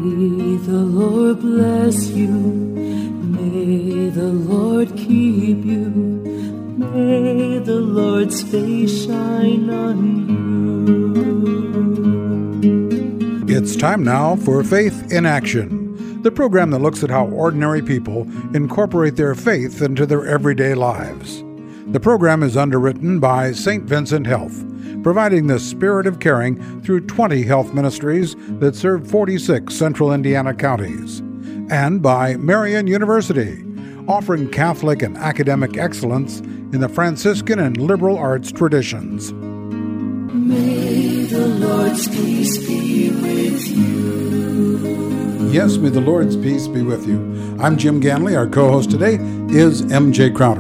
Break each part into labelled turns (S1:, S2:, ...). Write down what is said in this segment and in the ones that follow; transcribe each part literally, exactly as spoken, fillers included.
S1: May the Lord bless you. May the Lord keep you. May the Lord's face shine on you.
S2: It's time now for Faith in Action, the program that looks at how ordinary people incorporate their faith into their everyday lives. The program is underwritten by Saint Vincent Health, providing the spirit of caring through twenty health ministries that serve forty-six central Indiana counties, and by Marian University, offering Catholic and academic excellence in the Franciscan and liberal arts traditions.
S1: May the Lord's peace be with you.
S2: Yes, may the Lord's peace be with you. I'm Jim Ganley. Our co-host today is M J Crowder.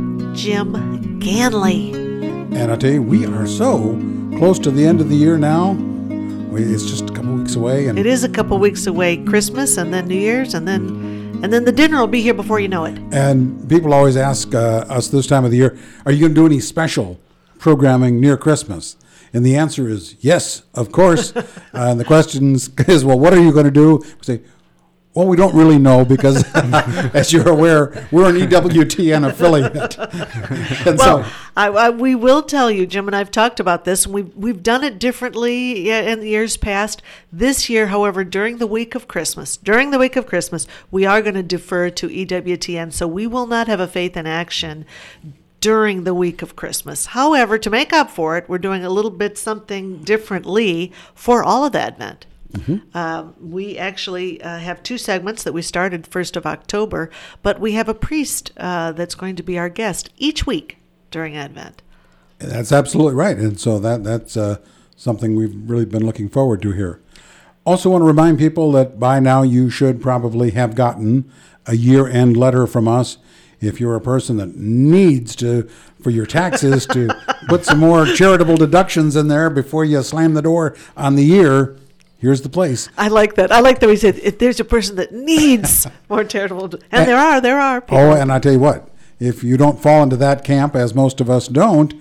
S3: Jim Ganley.
S2: And I tell you, we are so close to the end of the year now. We, it's just a couple weeks away. And
S3: it is a couple weeks away. Christmas and then New Year's and then and then the dinner will be here before you know it. And
S2: people always ask uh, us this time of the year, are you going to do any special programming near Christmas? And the answer is yes, of course. uh, and the question is, well, what are you going to do? We say, well, we don't really know because, as you're aware, we're an E W T N affiliate. and
S3: well,
S2: so,
S3: I, I, we will tell you, Jim and I have talked about this, and we've, we've done it differently in the years past. This year, however, during the week of Christmas, during the week of Christmas, we are going to defer to E W T N, so we will not have a Faith in Action during the week of Christmas. However, to make up for it, we're doing a little bit something differently for all of Advent. Mm-hmm. Uh, we actually uh, have two segments that we started first of October, but we have a priest uh, that's going to be our guest each week during Advent.
S2: That's absolutely right. And so that that's uh, something we've really been looking forward to here. Also want to remind people that by now you should probably have gotten a year-end letter from us. If you're a person that needs to, for your taxes, to put some more charitable deductions in there before you slam the door on the year, here's the place.
S3: I like that. I like that we said if there's a person that needs more charitable, and, and there are, there are people.
S2: Oh, and I tell you what, if you don't fall into that camp, as most of us don't,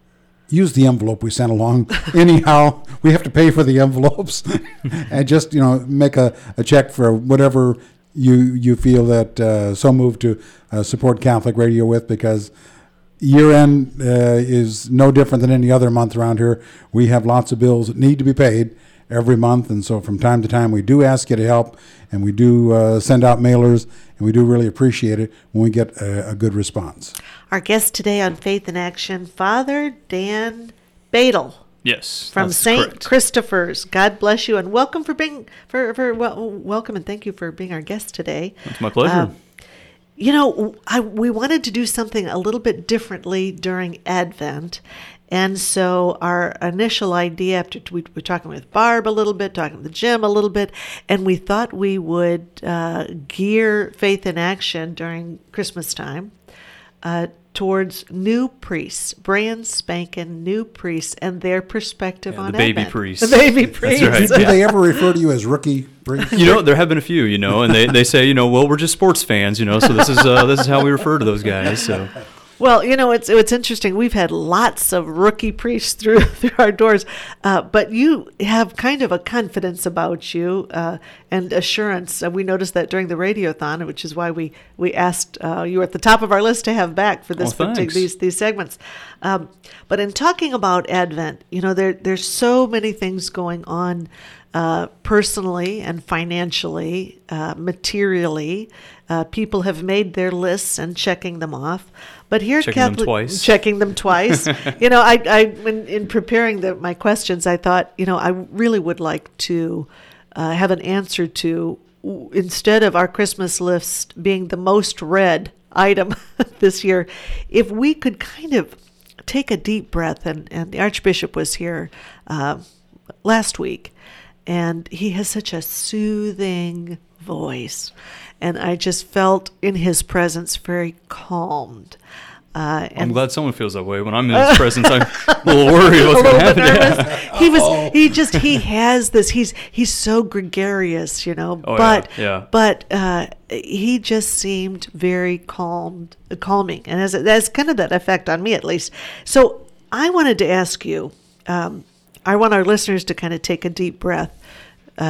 S2: use the envelope we sent along. Anyhow, we have to pay for the envelopes, and just you know make a, a check for whatever you you feel that uh, so moved to uh, support Catholic Radio with, because year end uh, is no different than any other month around here. We have lots of bills that need to be paid every month, and so from time to time we do ask you to help, and we do uh, send out mailers, and we do really appreciate it when we get a, a good response.
S3: Our guest today on Faith in Action, Father Dan Badel.
S4: Yes,
S3: from Saint
S4: correct.
S3: Christopher's. God bless you, and welcome for being for for well, welcome and thank you for being our guest today.
S4: It's my pleasure. Um,
S3: you know, I we wanted to do something a little bit differently during Advent. And so our initial idea, after we were talking with Barb a little bit, talking with Jim a little bit, and we thought we would uh, gear Faith in Action during Christmas time uh, towards new priests, brand spanking new priests, and their perspective
S4: yeah,
S3: on
S4: the baby
S3: Advent.
S4: priests.
S3: The baby priests.
S4: That's right.
S2: Do
S4: yeah.
S2: they ever refer to you as rookie priests?
S4: You know, there have been a few, you know, and they, they say, you know, well, we're just sports fans, you know, so this is uh, this is how we refer to those guys, so...
S3: Well, you know, it's it's interesting. We've had lots of rookie priests through through our doors, uh, but you have kind of a confidence about you uh, and assurance. Uh, we noticed that during the Radiothon, which is why we we asked uh, you were at the top of our list to have back for this
S4: oh,
S3: partic- these these segments. Um, but in talking about Advent, you know, there there's so many things going on uh, personally and financially, uh, materially. Uh, people have made their lists and checking them off. But here,
S4: checking
S3: Catholic,
S4: them twice.
S3: Checking them twice. you know, I, I, when in preparing the, my questions, I thought, you know, I really would like to uh, have an answer to, instead of our Christmas list being the most read item this year, if we could kind of take a deep breath. And, and the Archbishop was here uh, last week, and he has such a soothing voice. And I just felt in his presence very calmed. Uh, and
S4: I'm glad someone feels that way. When I'm in his presence, I'm a little worried what's going to happen.
S3: Yeah. He was, he just, he has this, he's he's so gregarious, you know,
S4: oh,
S3: but,
S4: yeah, yeah.
S3: but uh, he just seemed very calmed, calming. And as that's kind of that effect on me, at least. So I wanted to ask you, um, I want our listeners to kind of take a deep breath. Uh,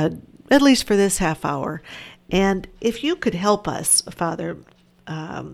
S3: at least for this half hour. And if you could help us, Father, um,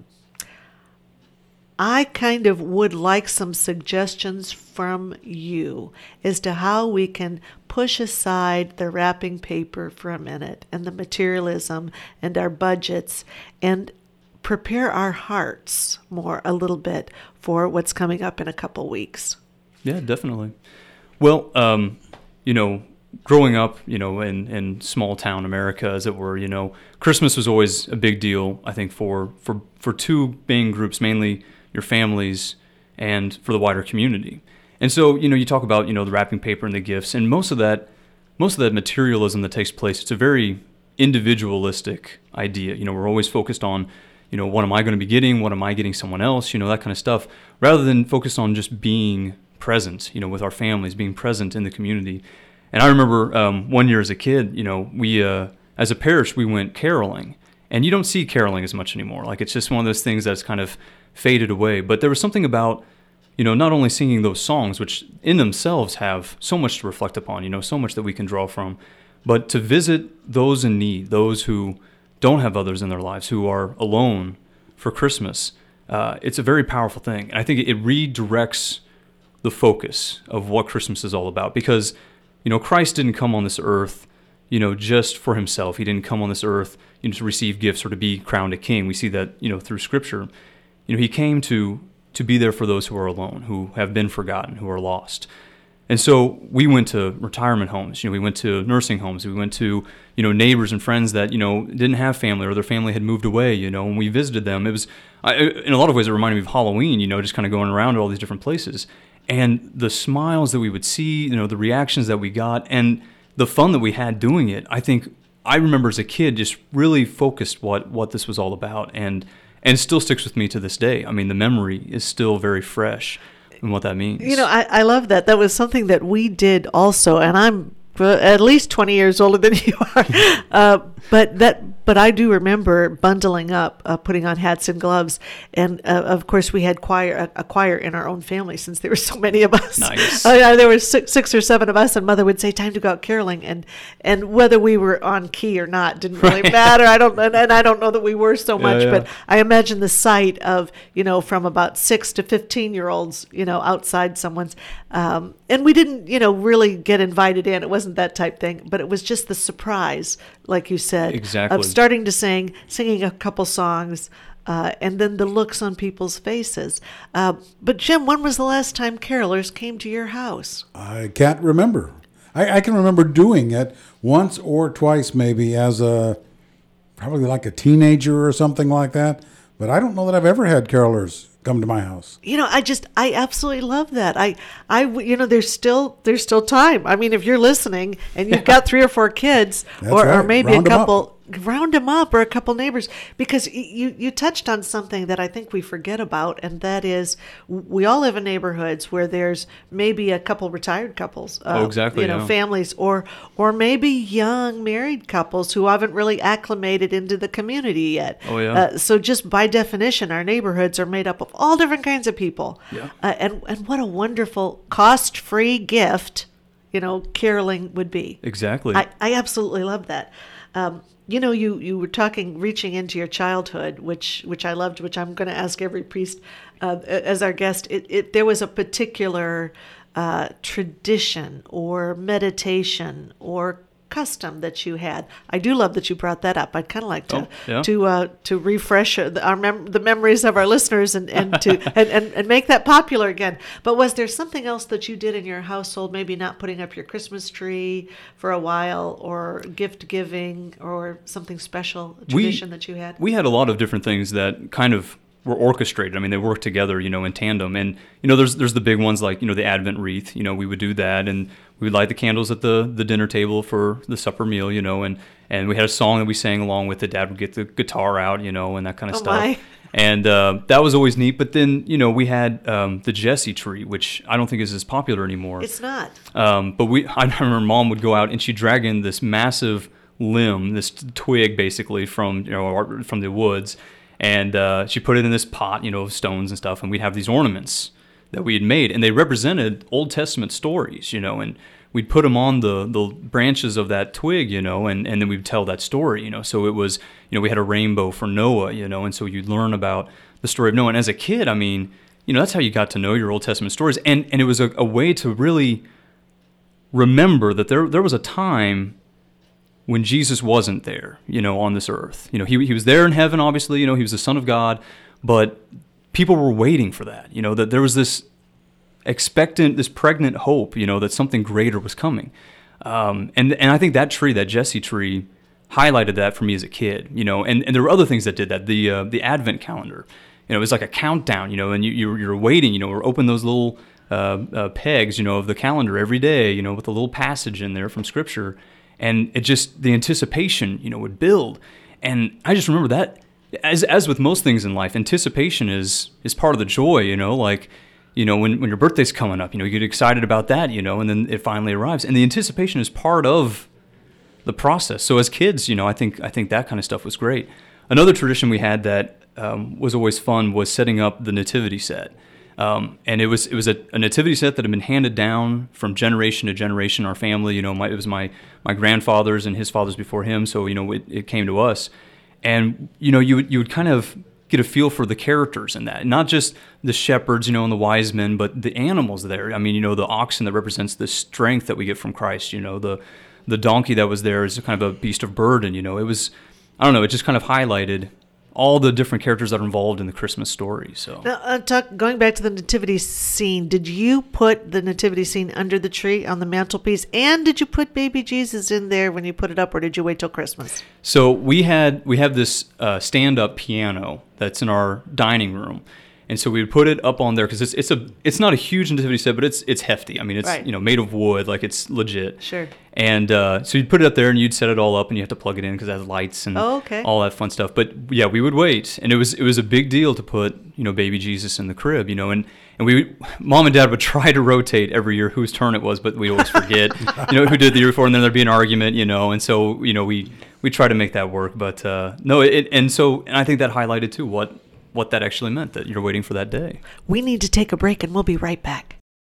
S3: I kind of would like some suggestions from you as to how we can push aside the wrapping paper for a minute and the materialism and our budgets and prepare our hearts more a little bit for what's coming up in a couple weeks.
S4: Yeah, definitely. Well, um, you know, growing up, you know, in, in small town America, as it were, you know, Christmas was always a big deal, I think, for, for, for two main groups, mainly your families and for the wider community. And so, you know, you talk about, you know, the wrapping paper and the gifts, and most of that, most of that materialism that takes place, it's a very individualistic idea. You know, we're always focused on, you know, what am I going to be getting? What am I getting someone else? You know, that kind of stuff, rather than focus on just being present, you know, with our families, being present in the community. And I remember um, one year as a kid, you know, we, uh, as a parish, we went caroling, and you don't see caroling as much anymore. Like, it's just one of those things that's kind of faded away. But there was something about, you know, not only singing those songs, which in themselves have so much to reflect upon, you know, so much that we can draw from, but to visit those in need, those who don't have others in their lives, who are alone for Christmas, uh, it's a very powerful thing. And I think it redirects the focus of what Christmas is all about, because, you know, Christ didn't come on this earth, you know, just for himself. He didn't come on this earth, you know, to receive gifts or to be crowned a king. We see that, you know, through Scripture. You know, he came to to be there for those who are alone, who have been forgotten, who are lost. And so we went to retirement homes. You know, we went to nursing homes. We went to, you know, neighbors and friends that, you know, didn't have family or their family had moved away, you know, and we visited them. It was, I, in a lot of ways, it reminded me of Halloween, you know, just kind of going around to all these different places. And the smiles that we would see, you know, the reactions that we got, and the fun that we had doing it, I think I remember as a kid just really focused what, what this was all about. And And still sticks with me to this day. I mean, the memory is still very fresh and what that means.
S3: You know, I, I love that. That was something that we did also, and I'm at least twenty years older than you are. uh, but that, but I do remember bundling up, uh, putting on hats and gloves, and uh, of course we had choir, a, a choir in our own family since there were so many of us.
S4: Nice.
S3: Uh, there were six, six or seven of us, and Mother would say, "Time to go out caroling," and and whether we were on key or not didn't really
S4: Right.
S3: matter. I don't, and, and I don't know that we were so much,
S4: yeah.
S3: but I imagine the sight of, you know, from about six to fifteen year olds, you know, outside someone's, um, and we didn't, you know, really get invited in. It wasn't that type thing, but it was just the surprise, like you said,
S4: Exactly.
S3: of starting to sing, singing a couple songs, uh, and then the looks on people's faces. Uh, but Jim, when was the last time carolers came to your house?
S2: I can't remember. I, I can remember doing it once or twice, maybe as a, probably like a teenager or something like that. But I don't know that I've ever had carolers come to my house.
S3: You know, I just, I absolutely love that. I, I, you know, there's still, there's still time. I mean, if you're listening and you've got three or four kids,
S2: That's
S3: or, or
S2: right.
S3: maybe
S2: Round
S3: a
S2: 'em
S3: couple, round them up, or a couple neighbors, because y- you, you touched on something that I think we forget about, and that is we all live in neighborhoods where there's maybe a couple retired couples, uh,
S4: Oh, exactly,
S3: you know,
S4: yeah.
S3: families, or, or maybe young married couples who haven't really acclimated into the community yet.
S4: Oh, yeah.
S3: Uh, so just by definition, our neighborhoods are made up of all different kinds of people.
S4: Yeah.
S3: Uh, and, and what a wonderful cost-free gift, you know, caroling would be.
S4: Exactly.
S3: I, I absolutely love that. Um, you know, you, you were talking, reaching into your childhood, which which I loved, which I'm going to ask every priest uh, as our guest. It, it there was a particular uh, tradition or meditation or custom that you had. I do love that you brought that up. I'd kind of like to
S4: Oh, yeah.
S3: to uh, to refresh our mem- the memories of our listeners and, and to and, and, and make that popular again. But was there something else that you did in your household? Maybe not putting up your Christmas tree for a while, or gift giving, or something special, a tradition that you had?
S4: We had a lot of different things that kind of were orchestrated. I mean, they worked together, you know, in tandem. And, you know, there's there's the big ones like, you know, the Advent wreath. You know, we would do that, and we would light the candles at the, the dinner table for the supper meal, you know, and, and we had a song that we sang along with it. Dad would get the guitar out, you know, and that kind of
S3: Oh,
S4: stuff.
S3: my.
S4: And uh, that was always neat. But then, you know, we had um, the Jesse tree, which I don't think is as popular anymore.
S3: It's not.
S4: Um, but we, I remember Mom would go out and she'd drag in this massive limb, this twig basically from, you know, from the woods, and uh, she put it in this pot, you know, of stones and stuff, and we'd have these ornaments that we had made, and they represented Old Testament stories, you know, and we'd put them on the, the branches of that twig, you know, and, and then we'd tell that story, you know. So it was, you know, we had a rainbow for Noah, you know, and so you'd learn about the story of Noah. And as a kid, I mean, you know, that's how you got to know your Old Testament stories. And and it was a, a way to really remember that there there was a time when Jesus wasn't there, you know, on this earth. You know, he he was there in heaven, obviously, you know, he was the Son of God, but people were waiting for that, you know, that there was this expectant, this pregnant hope, you know, that something greater was coming. Um, and and I think that tree, that Jesse tree, highlighted that for me as a kid, you know, and, and there were other things that did that. The uh, the Advent calendar, you know, it was like a countdown, you know, and you, you're, you're waiting, you know, or open those little uh, uh, pegs, you know, of the calendar every day, you know, with a little passage in there from Scripture. And it just, the anticipation, you know, would build. And I just remember that, as as with most things in life, anticipation is is part of the joy, you know, like, you know, when, when your birthday's coming up, you know, you get excited about that, you know, and then it finally arrives. And the anticipation is part of the process. So as kids, you know, I think I think that kind of stuff was great. Another tradition we had that um, was always fun was setting up the nativity set. Um, and it was it was a, a nativity set that had been handed down from generation to generation in our family. You know, my, it was my, my grandfather's and his father's before him, so, you know, it, it came to us. And, you know, you would, you would kind of get a feel for the characters in that. Not just the shepherds, you know, and the wise men, but the animals there. I mean, you know, the oxen that represents the strength that we get from Christ, you know, the the donkey that was there is kind of a beast of burden, you know. It was, I don't know, it just kind of highlighted all the different characters that are involved in the Christmas story. So
S3: now, uh, talk, going back to the nativity scene, did you put the nativity scene under the tree on the mantelpiece, and did you put baby Jesus in there when you put it up, or did you wait till Christmas?
S4: So we had we have this uh, stand-up piano that's in our dining room, and so we would put it up on there because it's it's a it's not a huge nativity set, but it's it's hefty. I mean, it's
S3: right.
S4: you know made of wood, like it's legit.
S3: Sure.
S4: And uh, so you'd put it up there, and you'd set it all up, and you have to plug it in because it has lights and
S3: oh, okay.
S4: all that fun stuff. But yeah, we would wait, and it was it was a big deal to put you know baby Jesus in the crib, you know, and and we would, mom and dad would try to rotate every year whose turn it was, but we always forget, you know, who did the year before, and then there'd be an argument, you know, and so you know we we try to make that work, but uh, no, it and so and I think that highlighted too what what that actually meant, that you're waiting for that day.
S3: We need to take a break, and we'll be right back.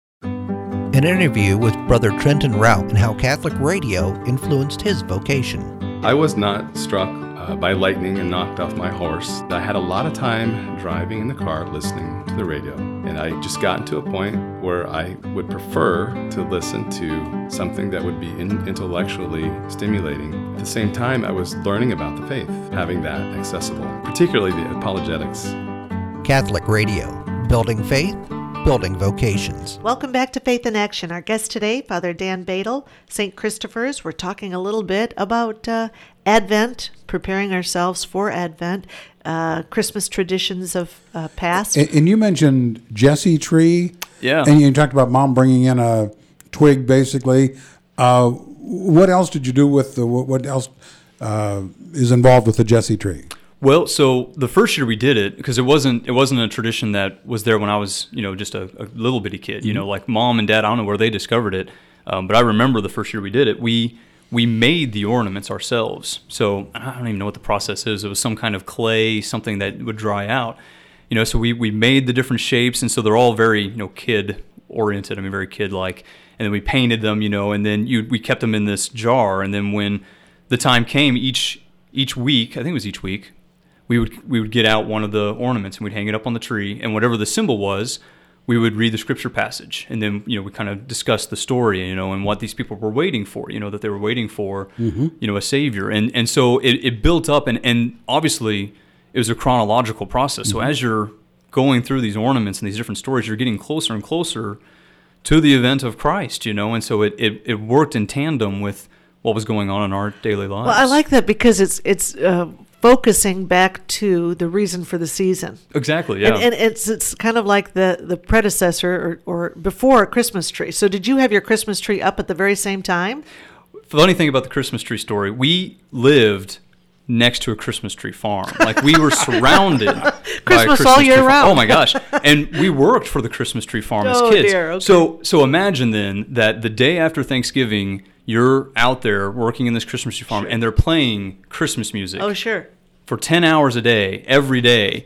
S5: An interview with Brother Trenton Rauch and how Catholic radio influenced his vocation.
S6: I was not struck uh, by lightning and knocked off my horse. I had a lot of time driving in the car listening to the radio, and I just gotten to a point where I would prefer to listen to something that would be in- intellectually stimulating. At the same time, I was learning about the faith, having that accessible, particularly the apologetics.
S5: Catholic radio, building faith, building vocations.
S3: Welcome back to Faith in Action. Our guest today, Father Dan Badel, Saint Christopher's. We're talking a little bit about uh, Advent, preparing ourselves for Advent, uh, Christmas traditions of uh, past.
S2: And, and you mentioned Jesse tree.
S4: Yeah.
S2: And you talked about mom bringing in a twig, basically. Uh, what else did you do with the, what, what else uh, is involved with the Jesse tree?
S4: Well, so the first year we did it, because it wasn't it wasn't a tradition that was there when I was, you know, just a, a little bitty kid. Mm-hmm. You know, like mom and dad, I don't know where they discovered it, um, but I remember the first year we did it. We we made the ornaments ourselves. So I don't even know what the process is. It was some kind of clay, something that would dry out. You know, so we, we made the different shapes, and so they're all very, you know, kid oriented. I mean, very kid like. And then we painted them, you know, and then you we kept them in this jar. And then when the time came, each each week, I think it was each week, we would we would get out one of the ornaments and we'd hang it up on the tree, and whatever the symbol was, we would read the scripture passage, and then you know we kind of discussed the story, you know, and what these people were waiting for, you know, that they were waiting for, mm-hmm. you know, a savior, and and so it, it built up, and and obviously it was a chronological process. Mm-hmm. So as you're going through these ornaments and these different stories, you're getting closer and closer to the event of Christ, you know, and so it it, it worked in tandem with what was going on in our daily lives.
S3: Well, I like that because it's it's. Uh, focusing back to the reason for the season.
S4: Exactly, yeah.
S3: And, and it's it's kind of like the, the predecessor or, or before a Christmas tree. So did you have your Christmas tree up at the very same time?
S4: Funny thing about the Christmas tree story, we lived next to a Christmas tree farm. Like we were surrounded by
S3: Christmas,
S4: Christmas
S3: all year
S4: tree
S3: round.
S4: Farm. Oh my gosh. And we worked for the Christmas tree farm as
S3: oh,
S4: kids.
S3: Dear, okay.
S4: So so imagine then that the day after Thanksgiving, you're out there working in this Christmas tree farm, sure. and they're playing Christmas music.
S3: Oh, sure.
S4: For ten hours a day, every day,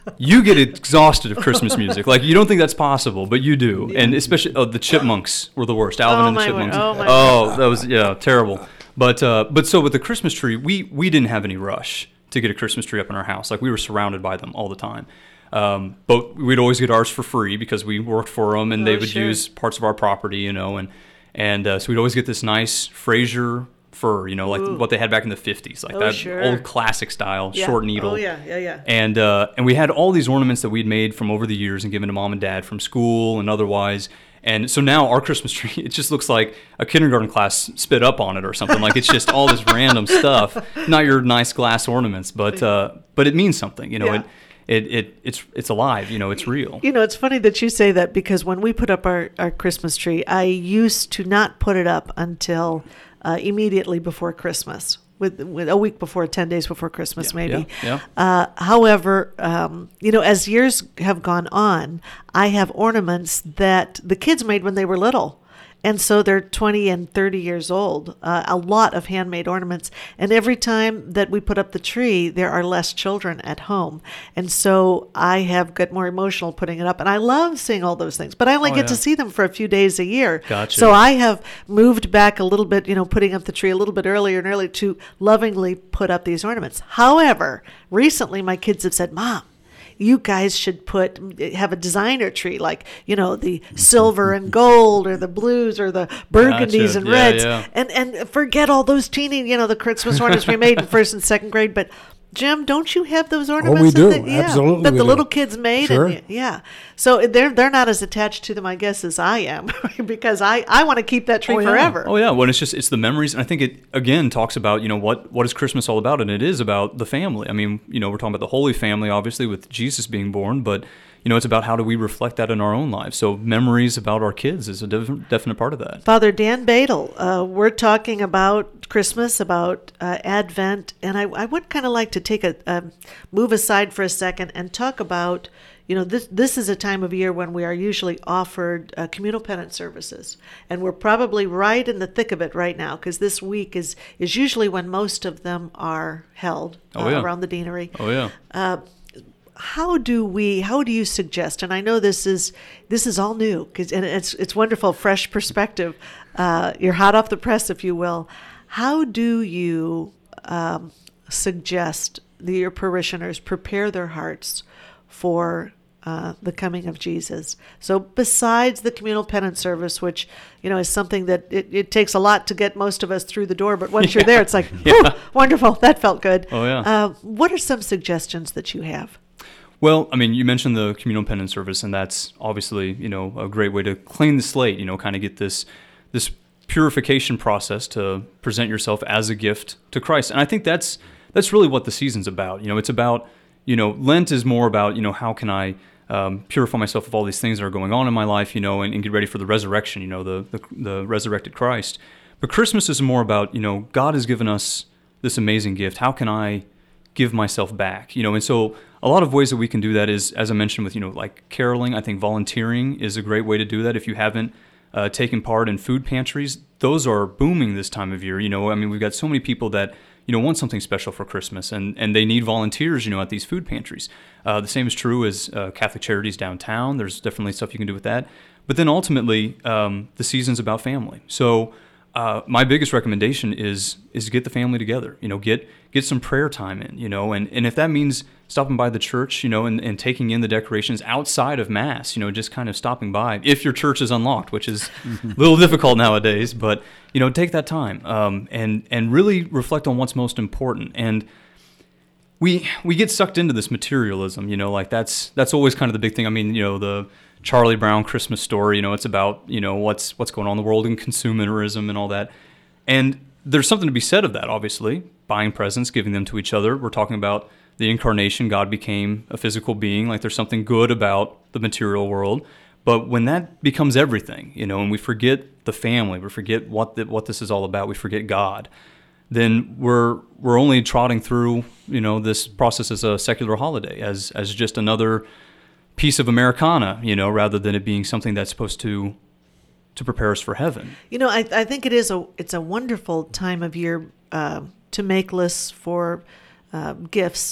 S4: you get exhausted of Christmas music. Like, you don't think that's possible, but you do. And especially, oh, the Chipmunks were the worst. Alvin
S3: Oh,
S4: and the
S3: my
S4: Chipmunks.
S3: word. Oh, my
S4: Oh, that was, yeah, terrible. But uh, but so with the Christmas tree, we, we didn't have any rush to get a Christmas tree up in our house. Like, we were surrounded by them all the time. Um, but we'd always get ours for free because we worked for them, and
S3: Oh,
S4: they would
S3: sure.
S4: use parts of our property, you know. And, and uh, so we'd always get this nice Fraser fur, you know, like
S3: Ooh.
S4: what they had back in the fifties, like
S3: Oh,
S4: that
S3: sure.
S4: old classic style,
S3: Yeah.
S4: short needle.
S3: Oh, yeah, yeah, yeah.
S4: And uh, and we had all these ornaments that we'd made from over the years and given to mom and dad from school and otherwise. And so now our Christmas tree, it just looks like a kindergarten class spit up on it or something. Like, it's just all this random stuff, not your nice glass ornaments, but uh, but it means something. You know,
S3: Yeah.
S4: it, it it it's it's alive. You know, it's real.
S3: You know, it's funny that you say that, because when we put up our, our Christmas tree, I used to not put it up until uh, immediately before Christmas, with, with a week before, ten days before Christmas,
S4: Yeah,
S3: maybe.
S4: yeah,
S3: Uh, however, um, you know, as years have gone on, I have ornaments that the kids made when they were little. And so they're twenty and thirty years old, uh, a lot of handmade ornaments. And every time that we put up the tree, there are less children at home. And so I have got more emotional putting it up. And I love seeing all those things, but I only
S4: Oh,
S3: get to
S4: yeah.
S3: see them for a few days a year.
S4: Gotcha.
S3: So I have moved back a little bit, you know, putting up the tree a little bit earlier and earlier to lovingly put up these ornaments. However, recently my kids have said, Mom, you guys should put have a designer tree, like, you know, the silver and gold, or the blues, or the burgundies
S4: Gotcha.
S3: and
S4: Yeah,
S3: reds,
S4: yeah.
S3: and and forget all those teeny, you know, the Christmas ornaments we made in first and second grade. But Jim, don't you have those ornaments?
S2: Oh, we do.
S3: that the- yeah,
S2: Absolutely
S3: that
S2: we
S3: the
S2: do.
S3: little kids made.
S2: Sure.
S3: And, yeah. So they're they're not as attached to them, I guess, as I am, because I, I want to keep that tree
S4: Oh, yeah.
S3: forever.
S4: Oh yeah, well, it's just it's the memories, and I think it again talks about, you know, what what is Christmas all about, and it is about the family. I mean, you know, we're talking about the Holy Family, obviously, with Jesus being born, but you know, it's about how do we reflect that in our own lives. So memories about our kids is a def- definite part of that.
S3: Father Dan Badel, uh, we're talking about Christmas, about uh, Advent, and I, I would kind of like to take a, a move aside for a second and talk about, you know, this this is a time of year when we are usually offered uh, communal penance services, and we're probably right in the thick of it right now, because this week is is usually when most of them are held uh,
S4: Oh, yeah.
S3: around the deanery.
S4: Oh yeah.
S3: Uh, how do we how do you suggest, and I know this is this is all new, 'cause, and it's it's wonderful, fresh perspective, uh, you're hot off the press, if you will. How do you um, suggest that your parishioners prepare their hearts for uh, the coming of Jesus? So besides the communal penance service, which, you know, is something that it, it takes a lot to get most of us through the door, but once you're there, it's like, whew, wonderful, that felt good.
S4: Oh, yeah.
S3: Uh, what are some suggestions that you have?
S4: Well, I mean, you mentioned the communal penance service, and that's obviously, you know, a great way to clean the slate, you know, kind of get this this purification process to present yourself as a gift to Christ. And I think that's that's really what the season's about. You know, it's about, you know, Lent is more about, you know, how can I um, purify myself of all these things that are going on in my life, you know, and, and get ready for the resurrection, you know, the, the the resurrected Christ. But Christmas is more about, you know, God has given us this amazing gift. How can I give myself back? You know, and so a lot of ways that we can do that is, as I mentioned, with, you know, like caroling. I think volunteering is a great way to do that. If you haven't uh, taken part in food pantries, those are booming this time of year. You know, I mean, we've got so many people that, you know, want something special for Christmas, and, and they need volunteers, you know, at these food pantries. Uh, the same is true as uh, Catholic Charities downtown. There's definitely stuff you can do with that. But then ultimately, um, the season's about family. So uh, my biggest recommendation is is get the family together. You know, get get some prayer time in, you know, and, and if that means stopping by the church, you know, and, and taking in the decorations outside of Mass, you know, just kind of stopping by, if your church is unlocked, which is a little difficult nowadays, but, you know, take that time um, and, and really reflect on what's most important. And we we get sucked into this materialism, you know, like that's that's always kind of the big thing. I mean, you know, the Charlie Brown Christmas Story, you know, it's about, you know, what's what's going on in the world and consumerism and all that. And there's something to be said of that, obviously, buying presents, giving them to each other. We're talking about the incarnation. God became a physical being. Like, there's something good about the material world. But when that becomes everything, you know, and we forget the family, we forget what the, what this is all about, we forget God, then we're we're only trotting through, you know, this process as a secular holiday, as as just another piece of Americana, you know, rather than it being something that's supposed to to prepare us for heaven.
S3: You know, I, I think it is a it's a wonderful time of year uh, to make lists for uh, gifts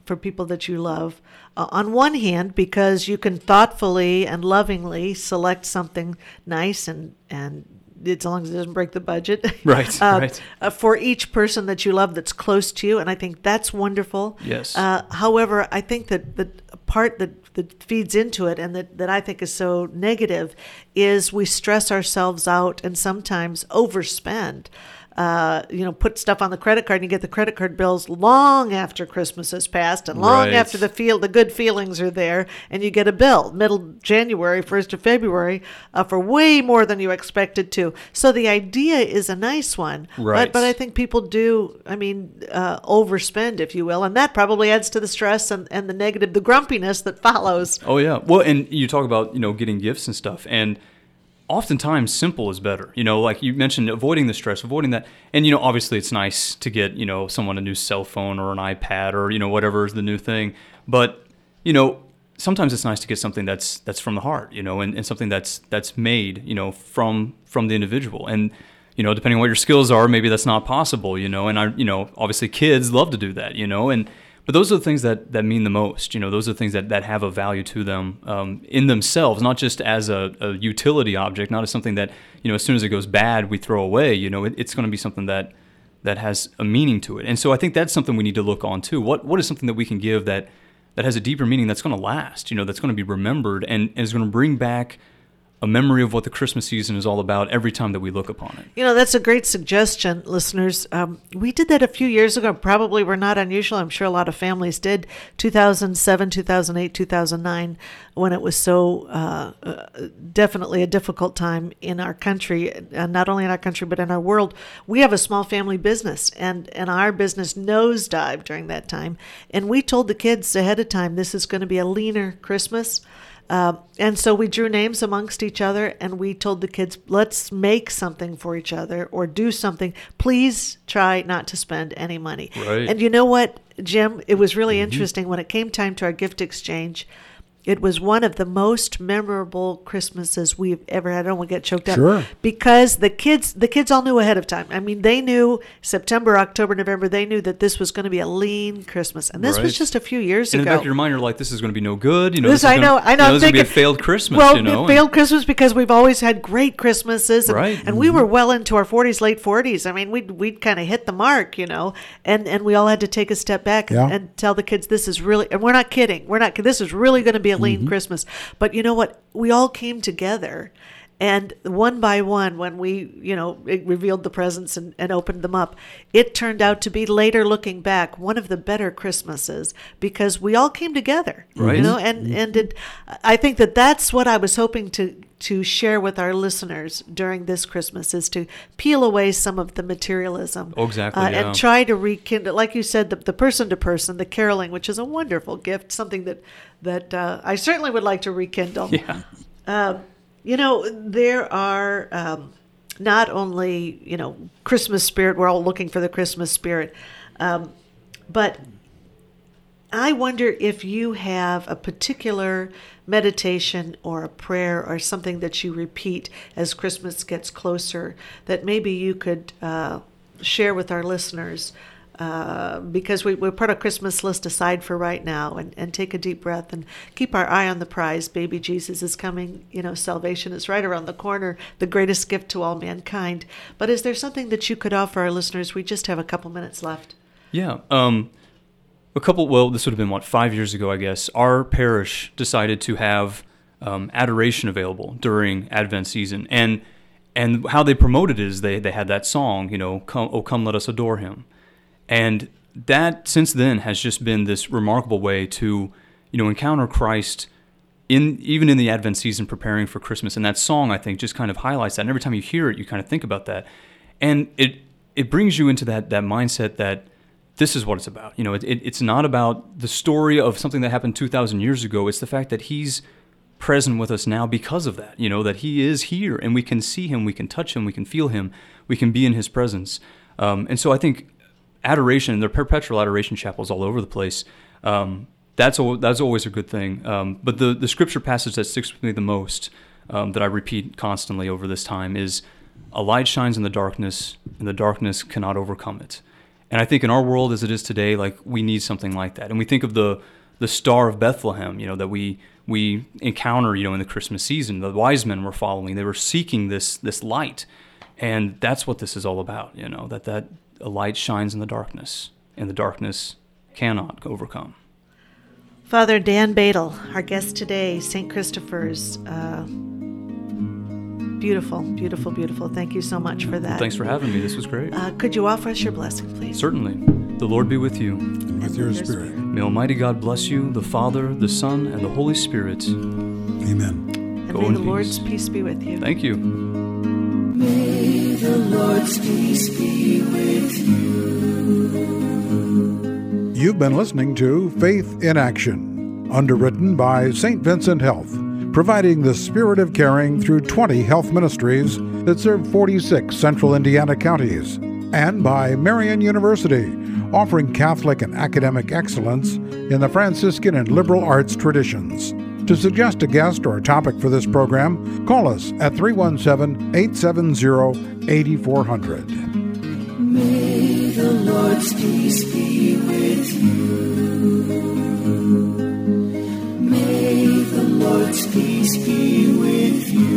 S3: for people that you love. Uh, on one hand, because you can thoughtfully and lovingly select something nice and, and as long as it doesn't break the budget.
S4: Right,
S3: uh,
S4: right.
S3: Uh, for each person that you love that's close to you, and I think that's wonderful.
S4: Yes.
S3: Uh, however, I think that the part that, that feeds into it and that, that I think is so negative is we stress ourselves out and sometimes overspend. Uh, you know, put stuff on the credit card and you get the credit card bills long after Christmas has passed and long
S4: Right.
S3: after the feel the good feelings are there, and you get a bill middle January, first of February, uh, for way more than you expected to. So the idea is a nice one,
S4: Right.
S3: but but I think people do, I mean, uh, overspend, if you will, and that probably adds to the stress and, and the negative, the grumpiness that follows.
S4: Oh yeah. Well, and you talk about, you know, getting gifts and stuff, and oftentimes simple is better. You know, like you mentioned, avoiding the stress, avoiding that. And, you know, obviously it's nice to get, you know, someone a new cell phone or an iPad or, you know, whatever is the new thing. But, you know, sometimes it's nice to get something that's that's from the heart, you know, and, and something that's that's made, you know, from from the individual. And, you know, depending on what your skills are, maybe that's not possible, you know. And, I, you know, obviously kids love to do that, you know, and but those are the things that, that mean the most. You know, those are the things that, that have a value to them um, in themselves, not just as a, a utility object, not as something that, you know, as soon as it goes bad, we throw away. You know, it, it's going to be something that that has a meaning to it. And so I think that's something we need to look on too. What What is something that we can give that, that has a deeper meaning that's going to last, you know, that's going to be remembered and, and is going to bring back a memory of what the Christmas season is all about every time that we look upon it.
S3: You know, that's a great suggestion, listeners. Um, we did that a few years ago. Probably were not unusual. I'm sure a lot of families did. two thousand seven, two thousand eight, two thousand nine, when it was so uh, uh, definitely a difficult time in our country, uh, not only in our country, but in our world. We have a small family business, and, and our business nosedived during that time. And we told the kids ahead of time, this is going to be a leaner Christmas. Uh, and so we drew names amongst each other, and we told the kids, let's make something for each other or do something. Please try not to spend any money.
S4: Right.
S3: And you know what, Jim? It was really mm-hmm. interesting. When it came time to our gift exchange, it was one of the most memorable Christmases we've ever had. I don't want to get choked up.
S2: Sure.
S3: Because the kids, the kids all knew ahead of time. I mean, they knew September, October, November, they knew that this was going to be a lean Christmas. And this
S4: Right.
S3: was just a few years
S4: And
S3: ago.
S4: in the back of your mind, you're like, this is going to be no good. You know,
S3: This,
S4: this is
S3: I
S4: gonna,
S3: know, I know.
S4: You know,
S3: I'm
S4: this is going to be a
S3: thinking-
S4: failed Christmas,
S3: Well,
S4: you know. and-
S3: failed Christmas because we've always had great Christmases, and,
S4: Right.
S3: and we were well into our forties, late forties. I mean, we'd we'd kind of hit the mark, you know, and and we all had to take a step back
S2: Yeah.
S3: and, and tell the kids this is really, and we're not kidding, we're not. This is really going to be a lean
S2: Mm-hmm.
S3: Christmas. But you know what? We all came together. And one by one, when we, you know, it revealed the presents and, and opened them up, it turned out to be, later looking back, one of the better Christmases because we all came together,
S4: Right.
S3: you know, and, and it, I think that that's what I was hoping to, to share with our listeners during this Christmas, is to peel away some of the materialism.
S4: Oh, exactly,
S3: uh,
S4: yeah.
S3: And try to rekindle, like you said, the, the person to person, the caroling, which is a wonderful gift, something that, that uh, I certainly would like to rekindle.
S4: Yeah.
S3: Uh, You know, there are um, not only, you know, Christmas spirit, we're all looking for the Christmas spirit, um, but I wonder if you have a particular meditation or a prayer or something that you repeat as Christmas gets closer that maybe you could uh, share with our listeners. Uh, because we, we put our Christmas list aside for right now and, and take a deep breath and keep our eye on the prize. Baby Jesus is coming. You know, salvation is right around the corner, the greatest gift to all mankind. But is there something that you could offer our listeners? We just have a couple minutes left.
S4: Yeah. Um, a couple, well, this would have been, what, five years ago, I guess. Our parish decided to have um, adoration available during Advent season. And and how they promoted it is they, they had that song, you know, come, oh, come, let us adore him. And that, since then, has just been this remarkable way to, you know, encounter Christ in even in the Advent season, preparing for Christmas. And that song, I think, just kind of highlights that. And every time you hear it, you kind of think about that. And it it brings you into that that mindset that this is what it's about. You know, it, it, it's not about the story of something that happened two thousand years ago. It's the fact that he's present with us now because of that, you know, that he is here and we can see him, we can touch him, we can feel him, we can be in his presence. Um, and so I think adoration, there are perpetual adoration chapels all over the place. Um, that's al- that's always a good thing. Um, but the, the scripture passage that sticks with me the most, um, that I repeat constantly over this time, is a light shines in the darkness, and the darkness cannot overcome it. And I think in our world as it is today, like we need something like that. And we think of the the Star of Bethlehem, you know, that we we encounter, you know, in the Christmas season. The wise men were following; they were seeking this this light, and that's what this is all about. You know, that that a light shines in the darkness, and the darkness cannot overcome.
S3: Father Dan Badel, our guest today, Saint Christopher's. Uh, beautiful, beautiful, beautiful. Thank you so much for that.
S4: Thanks for having me. This was great.
S3: Uh, could you offer us your blessing, please?
S4: Certainly. The Lord be with you.
S2: And with your spirit.
S4: May Almighty God bless you, the Father, the Son, and the Holy Spirit.
S2: Amen.
S3: And
S4: Go
S3: may
S4: in
S3: the
S4: peace.
S3: Lord's peace be with you.
S4: Thank you.
S1: May the Lord's peace be with you.
S2: You've been listening to Faith in Action, underwritten by Saint Vincent Health, providing the spirit of caring through twenty health ministries that serve forty-six central Indiana counties, and by Marian University, offering Catholic and academic excellence in the Franciscan and liberal arts traditions. To suggest a guest or a topic for this program, call us at three one seven, eight seven zero, eight four zero zero.
S1: May the Lord's peace be with you. May the Lord's peace be with you.